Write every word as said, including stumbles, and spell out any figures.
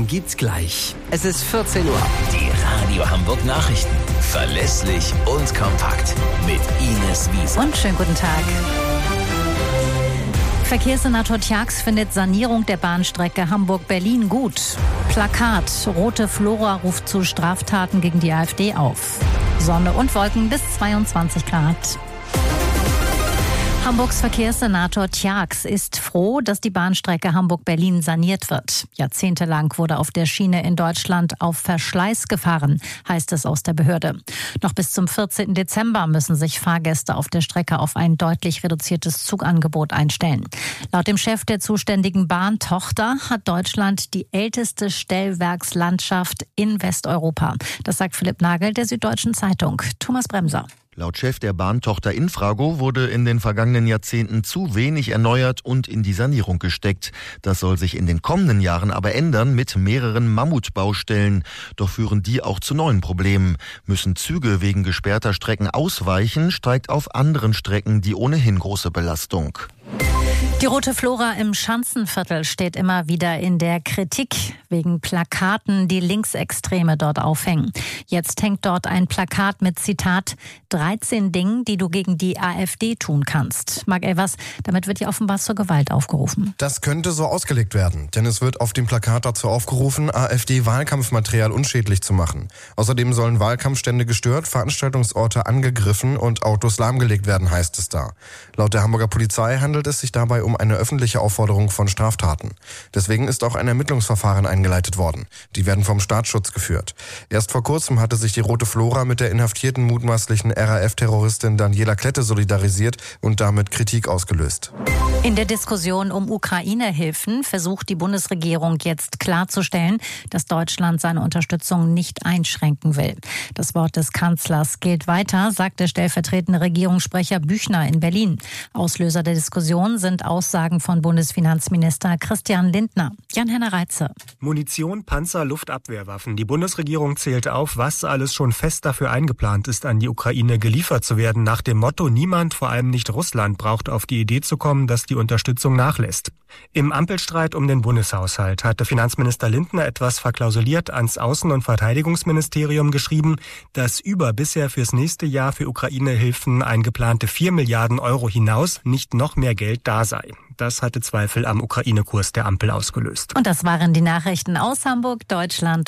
gibt's gleich. Es ist vierzehn Uhr. Die Radio Hamburg Nachrichten. Verlässlich und kompakt. Mit Ines Wiese. Und schönen guten Tag. Verkehrssenator Tjax findet Sanierung der Bahnstrecke Hamburg-Berlin gut. Plakat: Rote Flora ruft zu Straftaten gegen die AfD auf. Sonne und Wolken bis zweiundzwanzig Grad. Hamburgs Verkehrssenator Tjax ist froh, dass die Bahnstrecke Hamburg-Berlin saniert wird. Jahrzehntelang wurde auf der Schiene in Deutschland auf Verschleiß gefahren, heißt es aus der Behörde. Noch bis zum vierzehnten Dezember müssen sich Fahrgäste auf der Strecke auf ein deutlich reduziertes Zugangebot einstellen. Laut dem Chef der zuständigen Bahntochter hat Deutschland die älteste Stellwerkslandschaft in Westeuropa. Das sagt Philipp Nagel der Süddeutschen Zeitung. Thomas Bremser. Laut Chef der Bahntochter Infrago wurde in den vergangenen Jahrzehnten zu wenig erneuert und in die Sanierung gesteckt. Das soll sich in den kommenden Jahren aber ändern mit mehreren Mammutbaustellen. Doch führen die auch zu neuen Problemen. Müssen Züge wegen gesperrter Strecken ausweichen, steigt auf anderen Strecken die ohnehin große Belastung. Die Rote Flora im Schanzenviertel steht immer wieder in der Kritik wegen Plakaten, die Linksextreme dort aufhängen. Jetzt hängt dort ein Plakat mit Zitat dreizehn Dingen, die du gegen die AfD tun kannst. Marc Elvers, damit wird ja offenbar zur Gewalt aufgerufen. Das könnte so ausgelegt werden, denn es wird auf dem Plakat dazu aufgerufen, AfD-Wahlkampfmaterial unschädlich zu machen. Außerdem sollen Wahlkampfstände gestört, Veranstaltungsorte angegriffen und Autos lahmgelegt werden, heißt es da. Laut der Hamburger Polizei handelt es sich dabei um eine öffentliche Aufforderung von Straftaten. Deswegen ist auch ein Ermittlungsverfahren eingeleitet worden. Die werden vom Staatsschutz geführt. Erst vor kurzem hatte sich die Rote Flora mit der inhaftierten mutmaßlichen R A F-Terroristin Daniela Klette solidarisiert und damit Kritik ausgelöst. In der Diskussion um Ukraine-Hilfen versucht die Bundesregierung jetzt klarzustellen, dass Deutschland seine Unterstützung nicht einschränken will. Das Wort des Kanzlers gilt weiter, sagt der stellvertretende Regierungssprecher Büchner in Berlin. Auslöser der Diskussion sind Aussagen von Bundesfinanzminister Christian Lindner. Jan-Henner Reitze. Munition, Panzer, Luftabwehrwaffen. Die Bundesregierung zählt auf, was alles schon fest dafür eingeplant ist, an die Ukraine geliefert zu werden. Nach dem Motto, niemand, vor allem nicht Russland, braucht auf die Idee zu kommen, dass die Unterstützung nachlässt. Im Ampelstreit um den Bundeshaushalt hatte Finanzminister Lindner etwas verklausuliert ans Außen- und Verteidigungsministerium geschrieben, dass über bisher fürs nächste Jahr für Ukraine-Hilfen eingeplante vier Milliarden Euro hinaus nicht noch mehr Geld da sei. Das hatte Zweifel am Ukraine-Kurs der Ampel ausgelöst. Und das waren die Nachrichten aus Hamburg, Deutschland